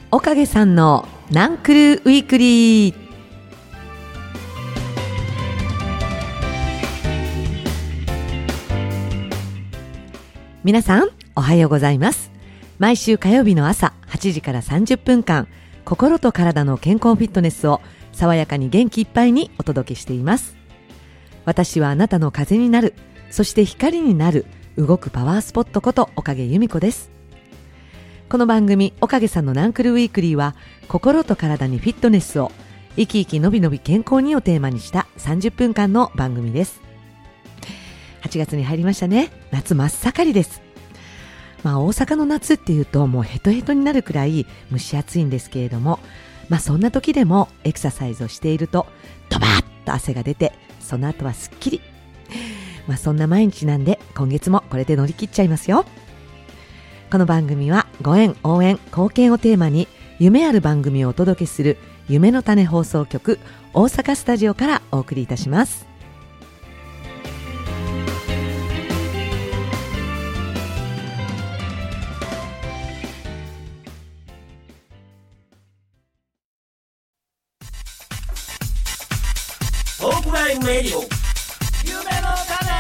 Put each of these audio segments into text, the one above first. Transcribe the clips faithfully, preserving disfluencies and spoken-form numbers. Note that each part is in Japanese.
おかげさんのナンクルウィークリー。皆さんおはようございます。毎週火曜日の朝はちじからさんじゅっぷんかん、心と体の健康フィットネスを爽やかに元気いっぱいにお届けしています。私はあなたの風になる、そして光になる動くパワースポットことおかげ由美子です。この番組おかげさんのナンクルウィークリーは、心と体にフィットネスを生き生きのびのび健康にをテーマにしたさんじゅっぷんかんの番組です。はちがつに入りましたね。夏真っ盛りです。まあ大阪の夏っていうともうヘトヘトになるくらい蒸し暑いんですけれども、まあそんな時でもエクササイズをしているとドバッと汗が出て、その後はすっきり。まあそんな毎日なんで、今月もこれで乗り切っちゃいますよ。この番組はご縁、応援、貢献をテーマに夢ある番組をお届けする夢の種放送局大阪スタジオからお送りいたします。 トークライブレディオ夢の種。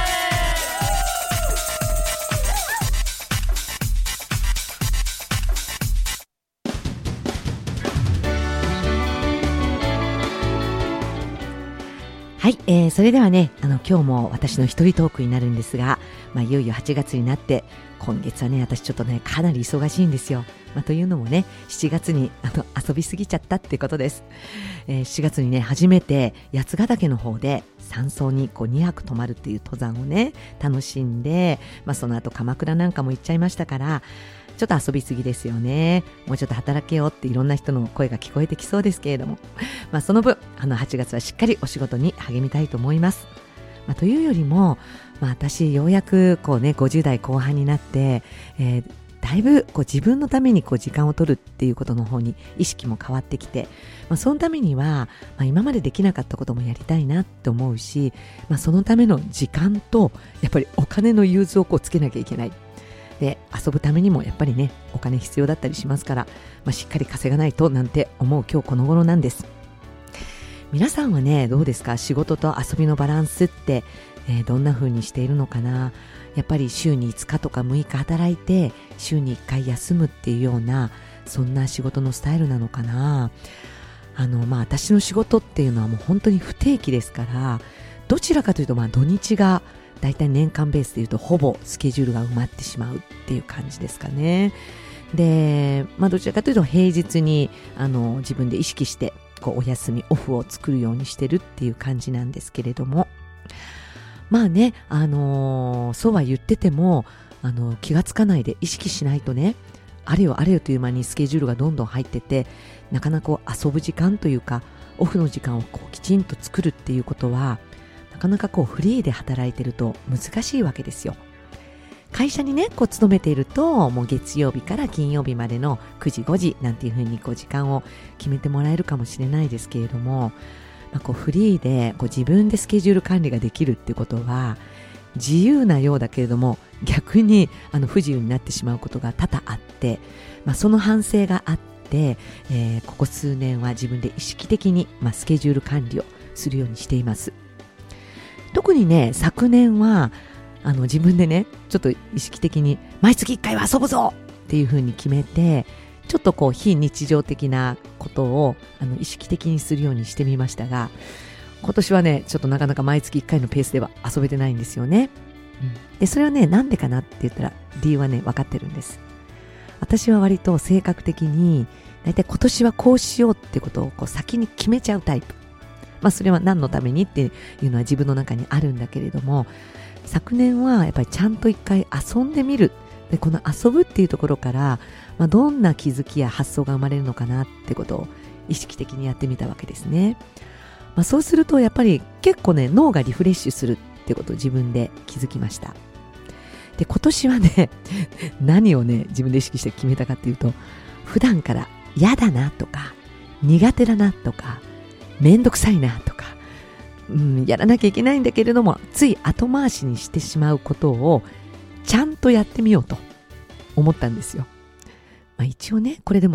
はい、えー、それではね、あの今日も私の一人トークになるんですが、まあ、いよいよはちがつになって、今月はね私ちょっとねかなり忙しいんですよ。まあ、というのもね、しちがつにあの遊びすぎちゃったってことです。えー、しちがつにね初めて八ヶ岳の方で山荘にこうにはく泊まるっていう登山をね楽しんで、まあ、その後鎌倉なんかも行っちゃいましたから、ちょっと遊びすぎですよね。もうちょっと働けよっていろんな人の声が聞こえてきそうですけれども、まあ、その分あのはちがつはしっかりお仕事に励みたいと思います。まあ、というよりも、まあ、私ようやくこう、ね、ごじゅうだいこう半になって、えー、だいぶこう自分のためにこう時間を取るっていうことの方に意識も変わってきて、まあ、そのためには、まあ、今までできなかったこともやりたいなと思うし、まあ、そのための時間とやっぱりお金の融通をこうつけなきゃいけない。で遊ぶためにもやっぱりねお金必要だったりしますから、まあ、しっかり稼がないとなんて思う今日この頃なんです。皆さんはねどうですか？仕事と遊びのバランスって、えー、どんな風にしているのかな。やっぱり週にいつかとかむいか働いて週にいっかい休むっていうような、そんな仕事のスタイルなのかな。あのまあ私の仕事っていうのはもう本当に不定期ですから、どちらかというとまあ土日がだいたい年間ベースでいうとほぼスケジュールが埋まってしまうっていう感じですかね。で、まあどちらかというと平日にあの自分で意識してこうお休みオフを作るようにしてるっていう感じなんですけれども、まあね、あのー、そうは言っててもあの気がつかないで意識しないとね、あれよあれよという間にスケジュールがどんどん入ってて、なかなかこう遊ぶ時間というかオフの時間をこうきちんと作るっていうことはなかなかこうフリーで働いてると難しいわけですよ。会社にねこう勤めているともう月曜日から金曜日までのくじごじなんていうふうにこう時間を決めてもらえるかもしれないですけれども、まあ、こうフリーでこう自分でスケジュール管理ができるってことは自由なようだけれども逆にあの不自由になってしまうことが多々あって、まあ、その反省があって、えー、ここ数年は自分で意識的に、まあ、スケジュール管理をするようにしています。特にね昨年はあの自分でねちょっと意識的に毎月いっかいは遊ぶぞっていう風に決めて、ちょっとこう非日常的なことをあの意識的にするようにしてみましたが、今年はねちょっとなかなか毎月いっかいのペースでは遊べてないんですよね、うん、でそれはねなんでかなって言ったら理由はね分かってるんです。私は割と性格的にだいたい今年はこうしようってことをこう先に決めちゃうタイプ。まあそれは何のためにっていうのは自分の中にあるんだけれども、昨年はやっぱりちゃんと一回遊んでみる。でこの遊ぶっていうところから、まあ、どんな気づきや発想が生まれるのかなってことを意識的にやってみたわけですね。まあ、そうするとやっぱり結構ね脳がリフレッシュするってことを自分で気づきました。で今年はね何をね自分で意識して決めたかっていうと、普段から嫌だなとか苦手だなとかめんどくさいなとか、うん、やらなきゃいけないんだけれどもつい後回しにしてしまうことをちゃんとやってみようと思ったんですよ。まあ、一応ねこれでもちっ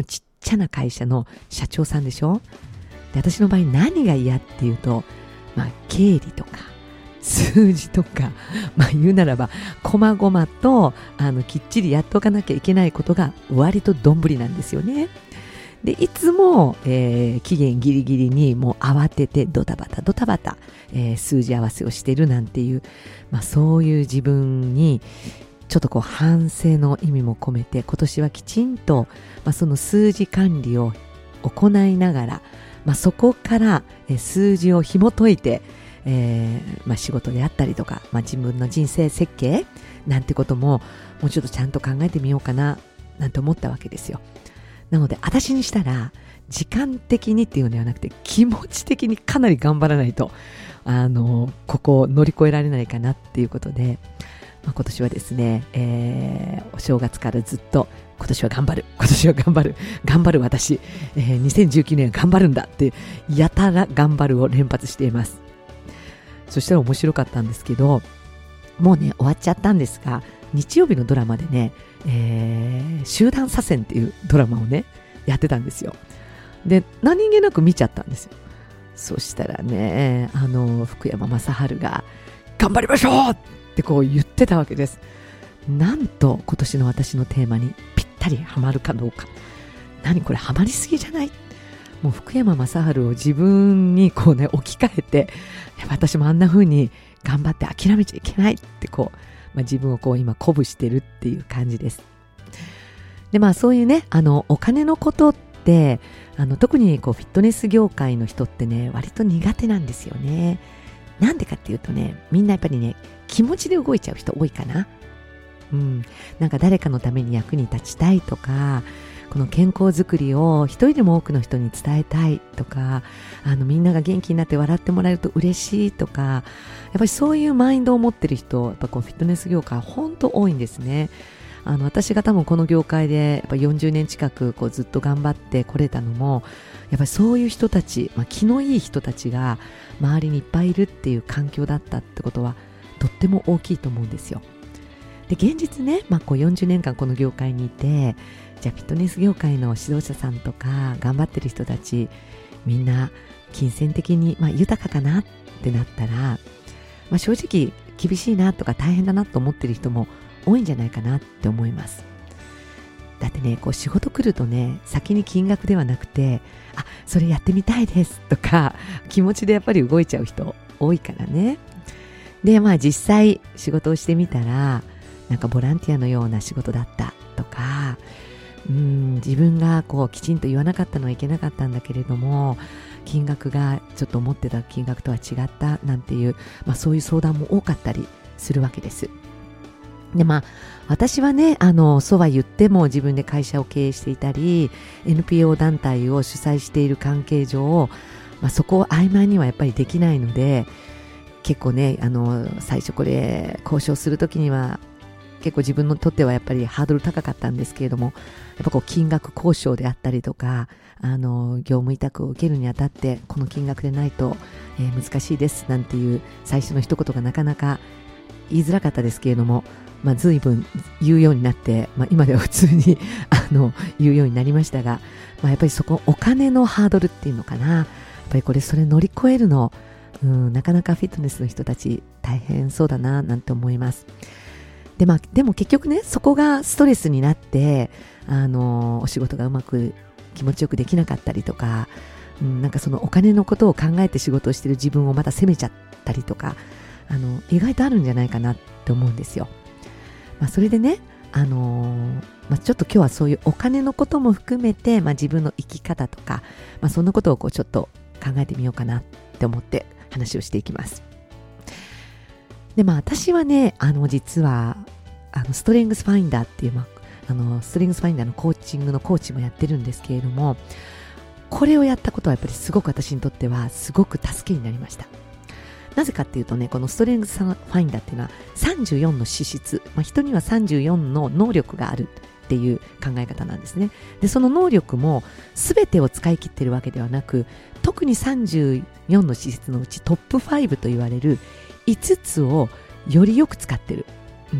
ちゃな会社の社長さんでしょ。で、私の場合何が嫌っていうと、まあ、経理とか数字とか、まあ言うならばこまごまとあのきっちりやっておかなきゃいけないことが割とどんぶりなんですよね。で、いつも、えー、期限ギリギリにもう慌ててドタバタドタバタ、えー、数字合わせをしてるなんていう、まあそういう自分にちょっとこう反省の意味も込めて、今年はきちんと、まあ、その数字管理を行いながら、まあ、そこからえ数字を紐解いて、えーまあ、仕事であったりとか、まあ、自分の人生設計なんてことももうちょっとちゃんと考えてみようかななんて思ったわけですよ。なので私にしたら時間的にっていうのではなくて気持ち的にかなり頑張らないとあのここを乗り越えられないかなっていうことで、まあ、今年はですね、えー、お正月からずっと今年は頑張る今年は頑張る頑張る私、えー、にせんじゅうきゅうねんは頑張るんだってやたら頑張るを連発しています。そしたら面白かったんですけど、もうね終わっちゃったんですが、日曜日のドラマでね、えー、集団左遷っていうドラマをねやってたんですよ。で、何気なく見ちゃったんですよ。そしたらね、あの福山雅治が頑張りましょうってこう言ってたわけです。なんと今年の私のテーマにぴったりハマるかどうか。何これ、ハマりすぎじゃない？もう福山雅治を自分にこうね置き換えて、私もあんな風に頑張って諦めちゃいけないってこう、まあ、自分をこう今鼓舞してるっていう感じです。で、まあそういうね、あのお金のことってあの特にこうフィットネス業界の人ってね割と苦手なんですよね。なんでかっていうとね、みんなやっぱりね気持ちで動いちゃう人多いかな。うん、なんか誰かのために役に立ちたいとか、この健康づくりを一人でも多くの人に伝えたいとか、あのみんなが元気になって笑ってもらえると嬉しいとか、やっぱりそういうマインドを持ってる人、やっぱこうフィットネス業界本当多いんですね。あの私が多分この業界でやっぱよんじゅうねん近くこうずっと頑張ってこれたのも、やっぱりそういう人たち、まあ、気のいい人たちが周りにいっぱいいるっていう環境だったってことはとっても大きいと思うんですよ。で、現実ね、まあ、こうよんじゅうねんかんこの業界にいて、じゃあフィットネス業界の指導者さんとか頑張ってる人たち、みんな金銭的に、まあ、豊かかなってなったら、まあ、正直厳しいなとか大変だなと思ってる人も多いんじゃないかなって思います。だってね、こう仕事来るとね、先に金額ではなくて、あ、それやってみたいですとか気持ちでやっぱり動いちゃう人多いからね。で、まあ実際仕事をしてみたら、なんかボランティアのような仕事だったとか、うーん自分がこうきちんと言わなかったのはいけなかったんだけれども、金額がちょっと思ってた金額とは違ったなんていう、まあ、そういう相談も多かったりするわけです。で、まあ私はね、あのそうは言っても自分で会社を経営していたり エヌピーオー 団体を主催している関係上、まあ、そこを曖昧にはやっぱりできないので、結構ね、あの最初これ交渉するときには結構自分にとってはやっぱりハードル高かったんですけれども、やっぱこう金額交渉であったりとか、あの業務委託を受けるにあたってこの金額でないと、えー、難しいですなんていう最初の一言がなかなか言いづらかったですけれども、まあ、随分言うようになって、まあ、今では普通にあの言うようになりましたが、まあ、やっぱりそこお金のハードルっていうのかな、やっぱりこれそれ乗り越えるの、うん、なかなかフィットネスの人たち大変そうだななんて思います。で、まあ、でも結局ね、そこがストレスになってあのお仕事がうまく気持ちよくできなかったりとか、うん、なんかそのお金のことを考えて仕事をしている自分をまた責めちゃったりとか、あの意外とあるんじゃないかなって思うんですよ。まあ、それでね、あのーまあ、ちょっと今日はそういうお金のことも含めて、まあ、自分の生き方とか、まあ、そんなことをこうちょっと考えてみようかなって思って話をしていきます。で、まあ私はね、あの実はあのストレングスファインダーっていう、まあ、あのストレングスファインダーのコーチングのコーチもやってるんですけれども、これをやったことはやっぱりすごく私にとってはすごく助けになりました。なぜかっていうとね、このストレングスファインダーっていうのはさんじゅうよんの資質、まあ、人にはさんじゅうよんの能力があるっていう考え方なんですね。で、その能力も全てを使い切ってるわけではなく、特にさんじゅうよんの資質のうちトップごと言われるいつつをよりよく使ってる、うん、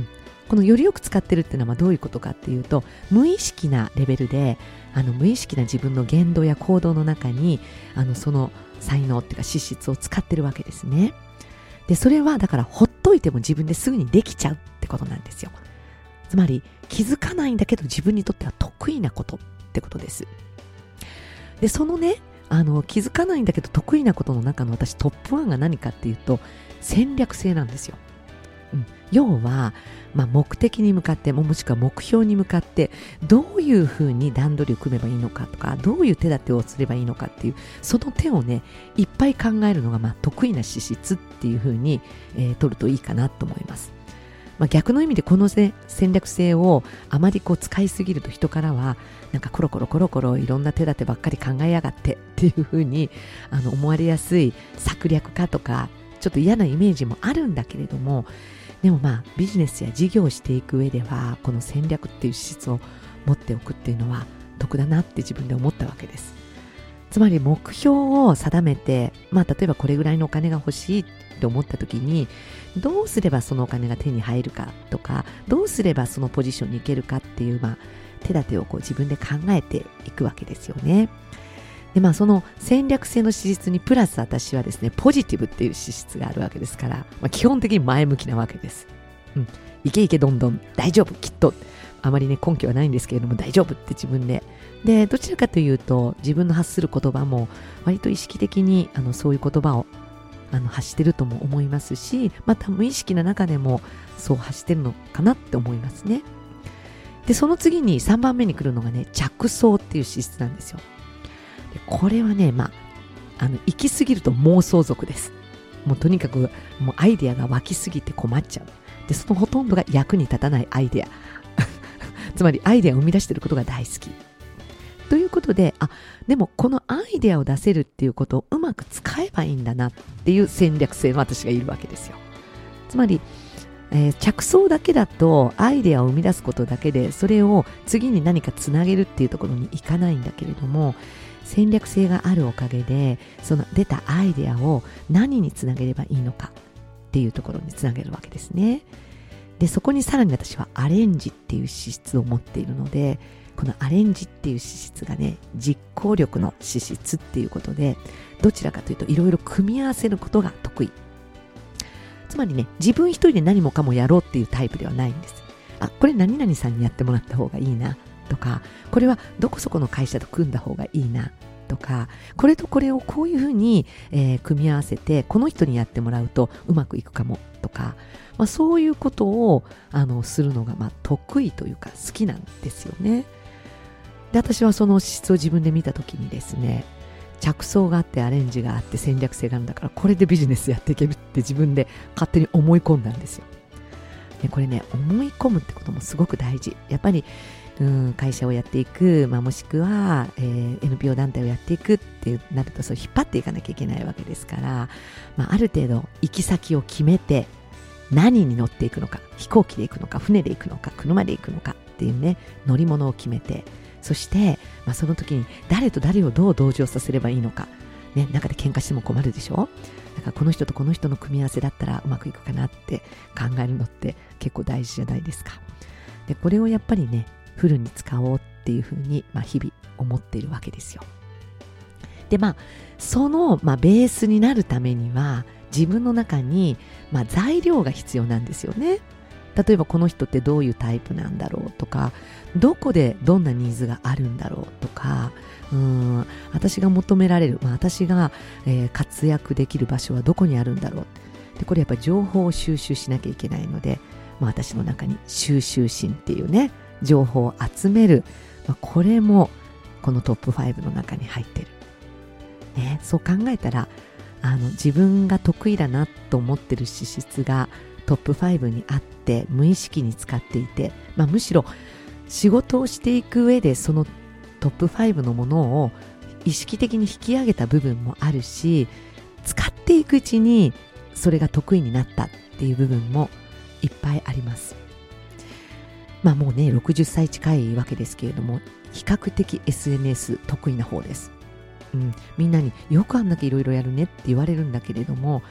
このよりよく使ってるっていうのはまあどういうことかっていうと、無意識なレベルであの無意識な自分の言動や行動の中にあのその才能っていうか資質を使ってるわけですね。でそれはだからほっといても自分ですぐにできちゃうってことなんですよ。つまり気づかないんだけど自分にとっては得意なことってことです。でそのねあの気づかないんだけど得意なことの中の私トップワンが何かっていうと戦略性なんですよ。うん、要は、まあ、目的に向かってももしくは目標に向かってどういうふうに段取りを組めばいいのかとか、どういう手立てをすればいいのかっていうその手をねいっぱい考えるのがまあ得意な資質っていうふうに、えー、取るといいかなと思います。まあ、逆の意味でこの、ね、戦略性をあまりこう使いすぎると人からはなんかコロコロコロコロいろんな手立てばっかり考えやがってっていうふうにあの思われやすい策略家とかちょっと嫌なイメージもあるんだけれども、でもまあビジネスや事業をしていく上ではこの戦略っていう資質を持っておくっていうのは得だなって自分で思ったわけです。つまり目標を定めて、まあ例えばこれぐらいのお金が欲しいって思った時にどうすればそのお金が手に入るかとか、どうすればそのポジションに行けるかっていう、まあ、手立てをこう自分で考えていくわけですよね。でまあその戦略性の資質にプラス私はですねポジティブっていう資質があるわけですから、まあ、基本的に前向きなわけです。うん、いけいけどんどん大丈夫きっと、あまりね根拠はないんですけれども大丈夫って自分ででどちらかというと自分の発する言葉も割と意識的にあのそういう言葉をあの発してるとも思いますし、また無意識な中でもそう発してるのかなって思いますね。でその次にさんばんめに来るのがね着想っていう資質なんですよ。でこれはねまああの行き過ぎると妄想族です。もうとにかくもうアイデアが湧きすぎて困っちゃう。でそのほとんどが役に立たないアイデアつまりアイデアを生み出していることが大好きということで、あでもこのアイデアを出せるっていうことをうまく使えばいいんだなっていう戦略性の私がいるわけですよ。つまり、えー、着想だけだとアイデアを生み出すことだけでそれを次に何かつなげるっていうところにいかないんだけれども、戦略性があるおかげでその出たアイデアを何につなげればいいのかっていうところにつなげるわけですね。でそこにさらに私はアレンジっていう資質を持っているので、このアレンジっていう資質がね実行力の資質っていうことで、どちらかというといろいろ組み合わせることが得意。つまりね自分一人で何もかもやろうっていうタイプではないんです。あこれ何々さんにやってもらった方がいいなとか、これはどこそこの会社と組んだ方がいいなとか、これとこれをこういうふうに、えー、組み合わせてこの人にやってもらうとうまくいくかもとか、まあ、そういうことをあのするのがまあ得意というか好きなんですよね。で私はその資質を自分で見たときにですね、着想があってアレンジがあって戦略性があるんだからこれでビジネスやっていけるって自分で勝手に思い込んだんですよ。でこれね思い込むってこともすごく大事。やっぱりうん会社をやっていく、まあ、もしくは、えー、エヌピーオー 団体をやっていくってなるとそう引っ張っていかなきゃいけないわけですから、まあ、ある程度行き先を決めて何に乗っていくのか、飛行機で行くのか船で行くのか車で行くのかっていうね乗り物を決めて、そして、まあ、その時に誰と誰をどう同乗させればいいのか、ね、中で喧嘩しても困るでしょ。だからこの人とこの人の組み合わせだったらうまくいくかなって考えるのって結構大事じゃないですか。でこれをやっぱりねフルに使おうっていうふうに、まあ、日々思っているわけですよ。でまあその、まあ、ベースになるためには自分の中に、まあ、材料が必要なんですよね。例えばこの人ってどういうタイプなんだろうとか、どこでどんなニーズがあるんだろうとか、うーん私が求められる、まあ、私が、えー、活躍できる場所はどこにあるんだろう。でこれやっぱり情報を収集しなきゃいけないので、まあ、私の中に収集心っていうね情報を集める、まあ、これもこのトップファイブの中に入ってる、ね、そう考えたらあの自分が得意だなと思ってる資質がトップファイブにあって無意識に使っていて、まあ、むしろ仕事をしていく上でそのトップファイブのものを意識的に引き上げた部分もあるし、使っていくうちにそれが得意になったっていう部分もいっぱいあります。まあもうねろくじゅっさい近いわけですけれども、比較的 エスエヌエス 得意な方です。うん、みんなによくあんだけいろいろやるねって言われるんだけれども、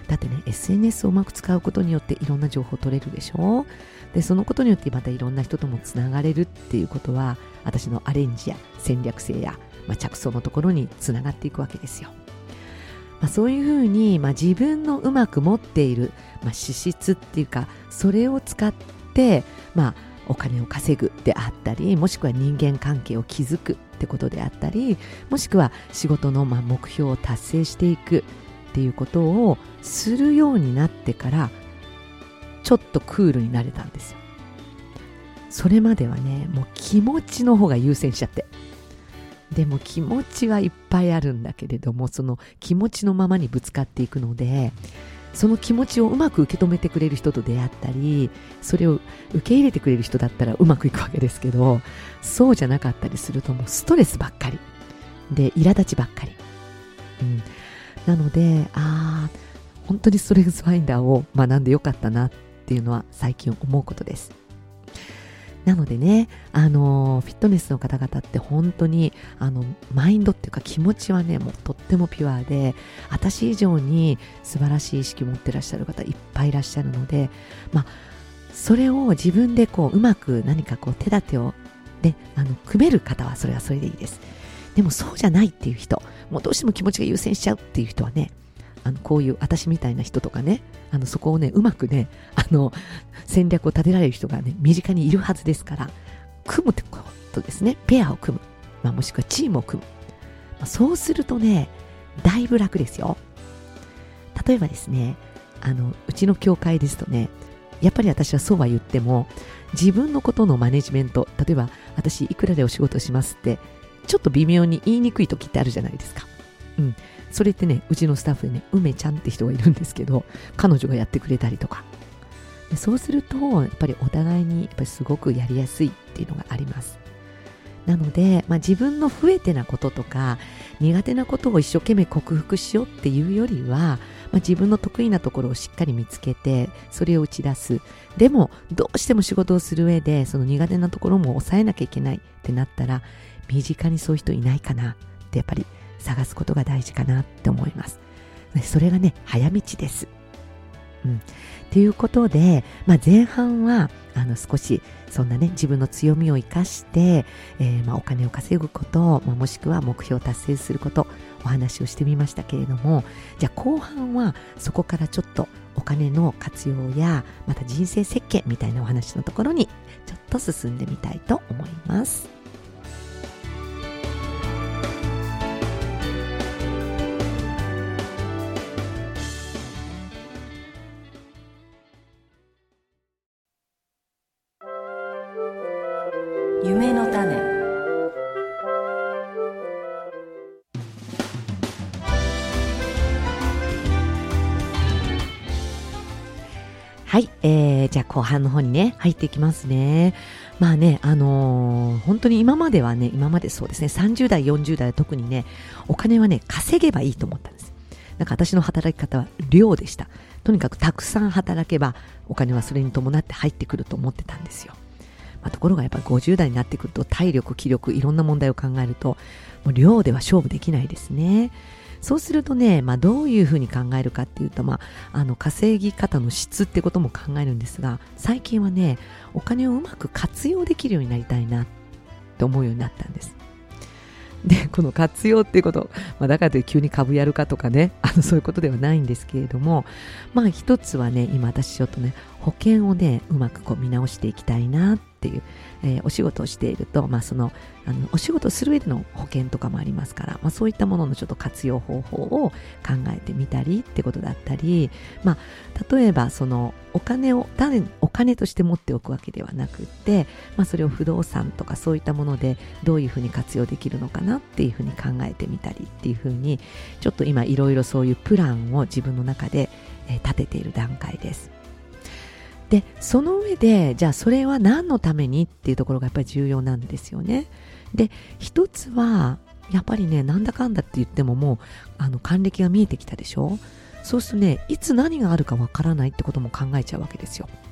だってね エスエヌエス をうまく使うことによっていろんな情報を取れるでしょ。でそのことによってまたいろんな人ともつながれるっていうことは、私のアレンジや戦略性や、まあ、着想のところにつながっていくわけですよ。まあ、そういうふうに、まあ、自分のうまく持っている、まあ、資質っていうか、それを使って、まあ、お金を稼ぐであったり、もしくは人間関係を築くってことであったり、もしくは仕事のまあ目標を達成していくっていうことをするようになってから、ちょっとクールになれたんですよ。それまではね、もう気持ちの方が優先しちゃって、でも気持ちはいっぱいあるんだけれども、その気持ちのままにぶつかっていくので、その気持ちをうまく受け止めてくれる人と出会ったり、それを受け入れてくれる人だったらうまくいくわけですけど、そうじゃなかったりするともうストレスばっかりで、苛立ちばっかり、うん、なので、あー本当にストレスファインダーを学んでよかったなっていうのは最近思うことです。なのでね、あのフィットネスの方々って本当にあのマインドっていうか気持ちはね、もうとってもピュアで、私以上に素晴らしい意識を持ってらっしゃる方いっぱいいらっしゃるので、まあそれを自分でこううまく何かこう手立てをね、あの組める方はそれはそれでいいです。でもそうじゃないっていう人、もうどうしても気持ちが優先しちゃうっていう人はね、あのこういう私みたいな人とかね、あのそこをねうまくね、あの戦略を立てられる人がね身近にいるはずですから、組むってことですね。ペアを組む、まあ、もしくはチームを組む、まあ、そうするとねだいぶ楽ですよ。例えばですね、あのうちの教会ですとね、やっぱり私はそうは言っても自分のことのマネジメント、例えば私いくらでお仕事しますってちょっと微妙に言いにくい時ってあるじゃないですか。うん、それってね、うちのスタッフでね、梅ちゃんって人がいるんですけど、彼女がやってくれたりとか。でそうすると、やっぱりお互いにやっぱりすごくやりやすいっていうのがあります。なので、まあ、自分の不得手なこととか、苦手なことを一生懸命克服しようっていうよりは、まあ、自分の得意なところをしっかり見つけて、それを打ち出す。でも、どうしても仕事をする上で、その苦手なところも抑えなきゃいけないってなったら、身近にそういう人いないかなってやっぱり探すことが大事かなって思います。それがね、早道です。うん。ということで、まあ、前半はあの少しそんなね自分の強みを生かして、えーまあ、お金を稼ぐこと、まあ、もしくは目標を達成することお話をしてみましたけれども、じゃあ後半はそこからちょっとお金の活用やまた人生設計みたいなお話のところにちょっと進んでみたいと思います。 夢の種。 はい、えー、じゃあ後半の方にね入っていきますね。まあね、あのー、本当に今まではね、今までそうですね、さんじゅう代よんじゅう代は特にね、お金はね稼げばいいと思ったんです。なんか私の働き方は量でした。とにかくたくさん働けばお金はそれに伴って入ってくると思ってたんですよ。まあ、ところがやっぱりごじゅう代になってくると体力、気力、いろんな問題を考えるともう量では勝負できないですね。そうするとね、まあ、どういうふうに考えるかっていうと、まあ、あの稼ぎ方の質ってことも考えるんですが、最近はねお金をうまく活用できるようになりたいなって思うようになったんです。でこの活用っていうこと、まあ、だからといって急に株やるかとかね、あのそういうことではないんですけれども、まあ一つはね、今私ちょっとね保険をねうまくこう見直していきたいなっていう、えー、お仕事をしていると、まあそのあのお仕事をする上での保険とかもありますから、まあそういったもののちょっと活用方法を考えてみたりってことだったり、まあ例えばそのお金を単にお金として持っておくわけではなくって、まあそれを不動産とかそういったものでどういうふうに活用できるのかなっていうふうに考えてみたりっていうふうに、ちょっと今いろいろそういうプランを自分の中で、えー、立てている段階です。でその上で、じゃあそれは何のためにっていうところがやっぱり重要なんですよね。で一つはやっぱりね、なんだかんだって言ってももうあの還暦が見えてきたでしょ。そうするとね、いつ何があるかわからないってことも考えちゃうわけですよ。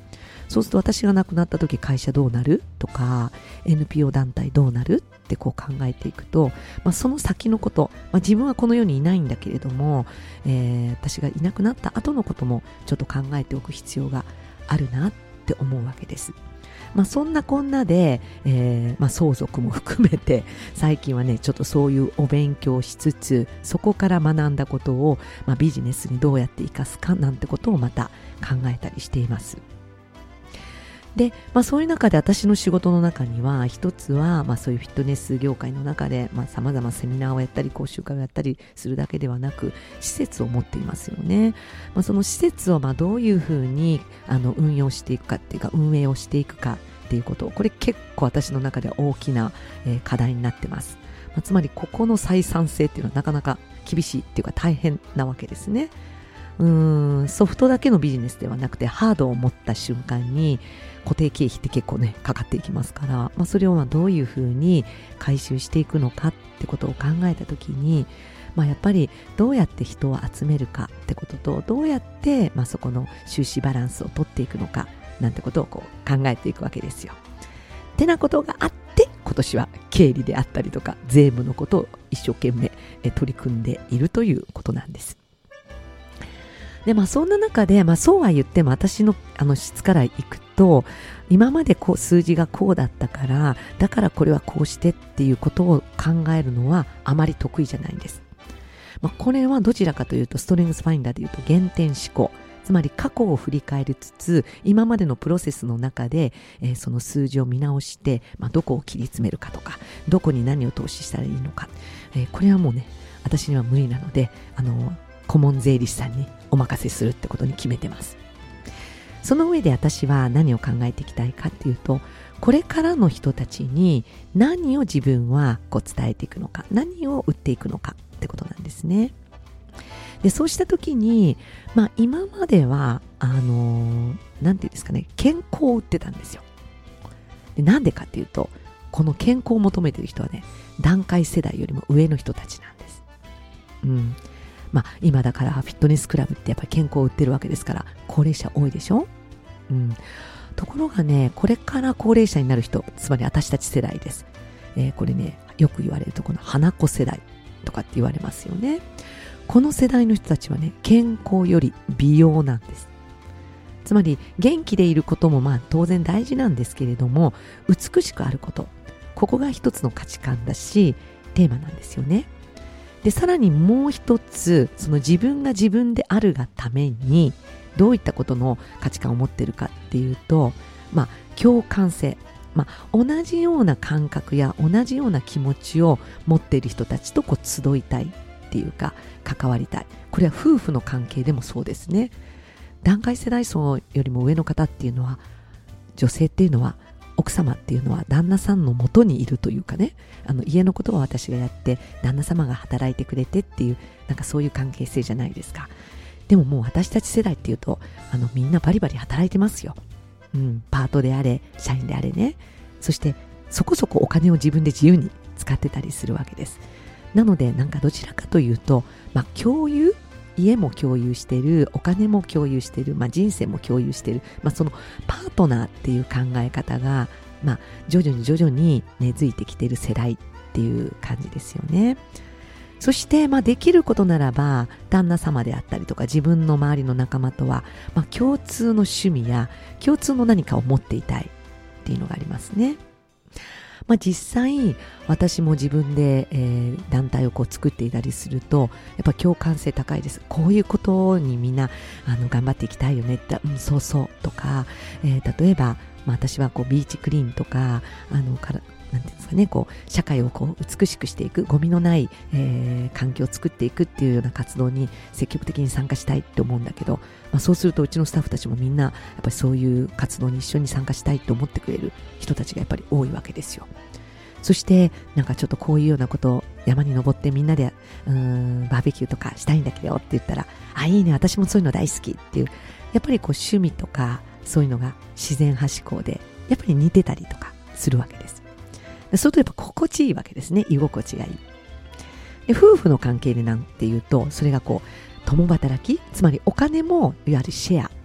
そうすると私が亡くなった時会社どうなるとか エヌピーオー 団体どうなるってこう考えていくと、まあ、その先のこと、まあ、自分はこの世にいないんだけれども、えー、私がいなくなった後のこともちょっと考えておく必要があるなって思うわけです。まあ、そんなこんなで、えーまあ、相続も含めて最近はねちょっとそういうお勉強をしつつ、そこから学んだことを、まあ、ビジネスにどうやって生かすかなんてことをまた考えたりしています。で、まあ、そういう中で私の仕事の中には一つは、まあ、そういうフィットネス業界の中でさまざまセミナーをやったり講習会をやったりするだけではなく施設を持っていますよね。まあ、その施設をまあどういうふうにあの運用していくかっていうか運営をしていくかっていうこと、これ結構私の中では大きな、えー、課題になってます。まあ、つまりここの採算性っていうのはなかなか厳しいっていうか大変なわけですね。うーんソフトだけのビジネスではなくてハードを持った瞬間に固定経費って結構ねかかっていきますから、まあ、それをまあどういうふうに回収していくのかってことを考えたときに、まあ、やっぱりどうやって人を集めるかってこととどうやってまあそこの収支バランスを取っていくのかなんてことをこう考えていくわけですよ。ってなことがあって今年は経理であったりとか税務のことを一生懸命取り組んでいるということなんです。でまあそんな中で、まあ、そうは言っても私のあの質からいくと今までこう数字がこうだったからだからこれはこうしてっていうことを考えるのはあまり得意じゃないんです。まあ、これはどちらかというとストレングスファインダーでいうと減点思考、つまり過去を振り返りつつ今までのプロセスの中で、えー、その数字を見直して、まあ、どこを切り詰めるかとかどこに何を投資したらいいのか、えー、これはもうね私には無理なのであの顧問税理士さんにお任せするってことに決めてます。その上で私は何を考えていきたいかっていうと、これからの人たちに何を自分はこう伝えていくのか、何を売っていくのかってことなんですね。でそうした時に、まあ、今まではあのー、なんていうんですかね、健康を売ってたんですよ。でなんでかっていうとこの健康を求めている人はね団塊世代よりも上の人たちなんです。うんまあ、今だからフィットネスクラブってやっぱり健康を売ってるわけですから高齢者多いでしょ、うん、ところがねこれから高齢者になる人、つまり私たち世代です、えー、これねよく言われるとこの花子世代とかって言われますよね。この世代の人たちはね健康より美容なんです。つまり元気でいることもまあ当然大事なんですけれども美しくあること、ここが一つの価値観だしテーマなんですよね。でさらにもう一つその自分が自分であるがためにどういったことの価値観を持っているかっていうと、まあ共感性、まあ、同じような感覚や同じような気持ちを持っている人たちとこう集いたいっていうか関わりたい。これは夫婦の関係でもそうですね。団塊世代層よりも上の方っていうのは女性っていうのは奥様っていうのは旦那さんの元にいるというかね、あの家のことは私がやって旦那様が働いてくれてっていうなんかそういう関係性じゃないですか。でももう私たち世代っていうとあのみんなバリバリ働いてますよ、うん、パートであれ社員であれね。そしてそこそこお金を自分で自由に使ってたりするわけです。なのでなんかどちらかというと、まあ、共有家も共有している、お金も共有している、まあ、人生も共有している、まあ、そのパートナーっていう考え方が、まあ、徐々に徐々に根付いてきている世代っていう感じですよね。そして、まあ、できることならば旦那様であったりとか自分の周りの仲間とは、まあ、共通の趣味や共通の何かを持っていたいっていうのがありますね。まあ、実際私も自分で、えー、団体をこう作っていたりするとやっぱ共感性高いです。こういうことにみんなあの頑張っていきたいよねって、うん、そうそうとか、えー、例えば、まあ、私はこうビーチクリーンとかあのからなんていうんですかね、こう社会をこう美しくしていく、ゴミのない、えー、環境を作っていくっていうような活動に積極的に参加したいって思うんだけど、まあ、そうするとうちのスタッフたちもみんなやっぱりそういう活動に一緒に参加したいと思ってくれる人たちがやっぱり多いわけですよ。そしてなんかちょっとこういうようなことを山に登ってみんなでうーんバーベキューとかしたいんだけどって言ったら、あ、いいね、私もそういうの大好きっていう、やっぱりこう趣味とかそういうのが自然派思考でやっぱり似てたりとかするわけです。そうするとやっぱ心地いいわけですね。居心地がいい。で夫婦の関係でなんていうとそれがこう共働き、つまりお金もいわゆるシェア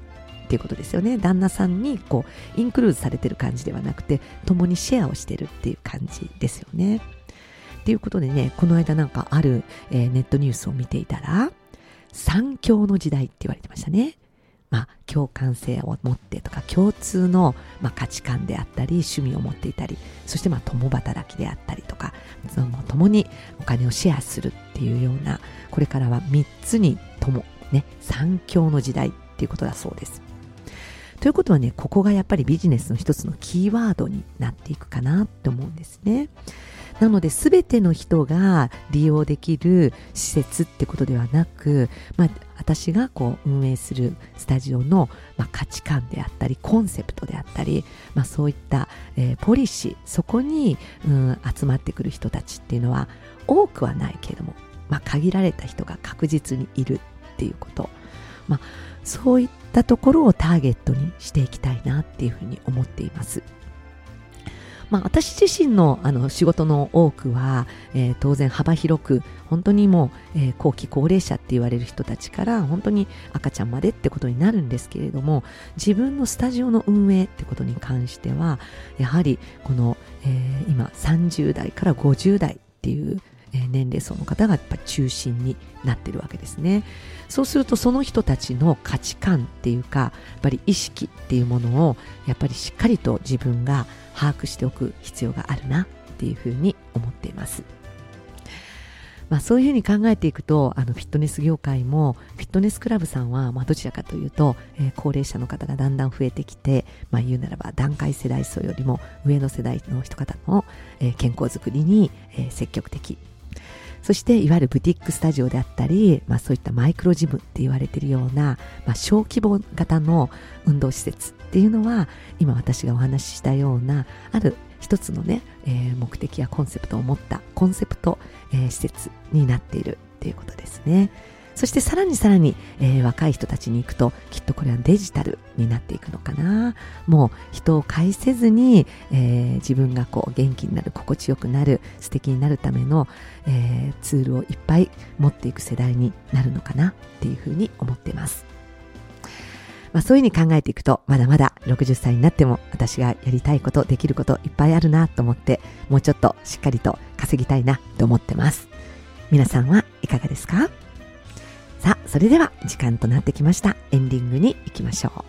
っていうことですよね。旦那さんにこうインクルーズされてる感じではなくて、共にシェアをしてるっていう感じですよね。っていうことでね、この間なんかある、えー、ネットニュースを見ていたら、三強の時代って言われてましたね。まあ、共感性を持ってとか共通の、まあ、価値観であったり趣味を持っていたり、そしてまあ共働きであったりとか、その共にお金をシェアするっていうような、これからはみっつにともね、三強の時代っていうことだそうです。ということはね、ここがやっぱりビジネスの一つのキーワードになっていくかなって思うんですね。なので全ての人が利用できる施設ってことではなく、まあ、私がこう運営するスタジオの、まあ、価値観であったりコンセプトであったり、まあ、そういった、えー、ポリシー、そこに、うん、集まってくる人たちっていうのは多くはないけれども、まあ、限られた人が確実にいるっていうこと、まあ、そういったところをターゲットにしていきたいなっていうふうに思っています。まあ、私自身のあの仕事の多くは、えー、当然幅広く本当にもう、えー、後期高齢者って言われる人たちから本当に赤ちゃんまでってことになるんですけれども、自分のスタジオの運営ってことに関してはやはりこの、えー、今さんじゅう代からごじゅう代っていう年齢層の方がやっぱり中心になっているわけですね。そうするとその人たちの価値観っていうか、やっぱり意識っていうものをやっぱりしっかりと自分が把握しておく必要があるなっていうふうに思っています。まあ、そういうふうに考えていくと、あのフィットネス業界もフィットネスクラブさんは、まあ、どちらかというと、えー、高齢者の方がだんだん増えてきて、まあ、言うならば団塊世代層よりも上の世代の人方の、えー、健康づくりに、えー、積極的。そしていわゆるブティックスタジオであったり、まあ、そういったマイクロジムって言われているような、まあ、小規模型の運動施設っていうのは、今私がお話ししたようなある一つのね、えー、目的やコンセプトを持ったコンセプト、えー、施設になっているっていうことですね。そしてさらにさらに、えー、若い人たちに行くと、きっとこれはデジタルになっていくのかな。もう人を介せずに、えー、自分がこう元気になる、心地よくなる、素敵になるための、えー、ツールをいっぱい持っていく世代になるのかなっていうふうに思っています。まあ、そういうふうに考えていくと、まだまだろくじゅっさいになっても私がやりたいこと、できることいっぱいあるなと思って、もうちょっとしっかりと稼ぎたいなと思ってます。皆さんはいかがですか？さあ、それでは時間となってきました。エンディングに行きましょう。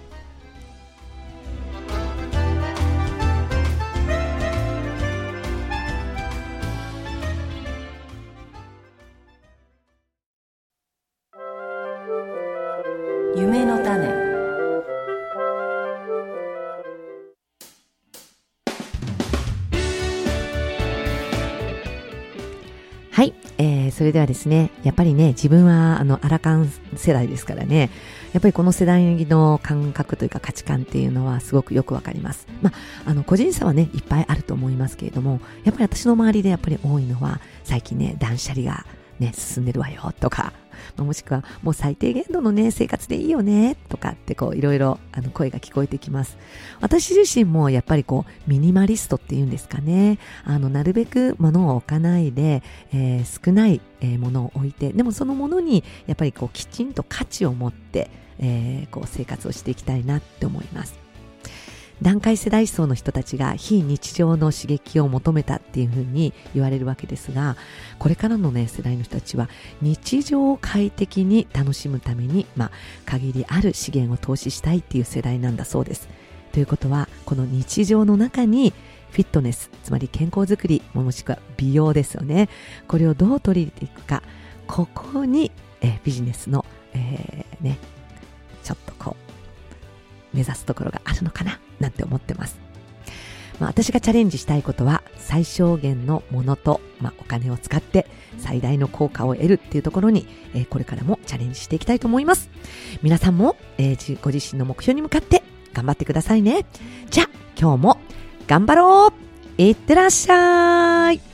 夢の種。 はい、えー、それではですね、やっぱりね、自分はあのアラカン世代ですからね、やっぱりこの世代の感覚というか価値観っていうのはすごくよくわかります。まあ、あの個人差はねいっぱいあると思いますけれども、やっぱり私の周りでやっぱり多いのは、最近ね断捨離がね進んでるわよとか、もしくはもう最低限度のね生活でいいよねとかってこういろいろあの声が聞こえてきます。私自身もやっぱりこうミニマリストっていうんですかね、あのなるべく物を置かないで、えー、少ない、えー、ものを置いて、でもそのものにやっぱりこうきちんと価値を持って、えー、こう生活をしていきたいなって思います。団塊世代層の人たちが非日常の刺激を求めたっていうふうに言われるわけですが、これからのね世代の人たちは日常を快適に楽しむために、まあ、限りある資源を投資したいっていう世代なんだそうです。ということは、この日常の中にフィットネス、つまり健康づくり、もしくは美容ですよね、これをどう取り入れていくか、ここに、えー、ビジネスの、えー、ねちょっとこう目指すところがあるのかななんて思ってます。まあ、私がチャレンジしたいことは、最小限のものと、まあ、お金を使って最大の効果を得るっていうところに、えー、これからもチャレンジしていきたいと思います。皆さんも、えー、ご自身の目標に向かって頑張ってくださいね。じゃあ今日も頑張ろう。いってらっしゃい。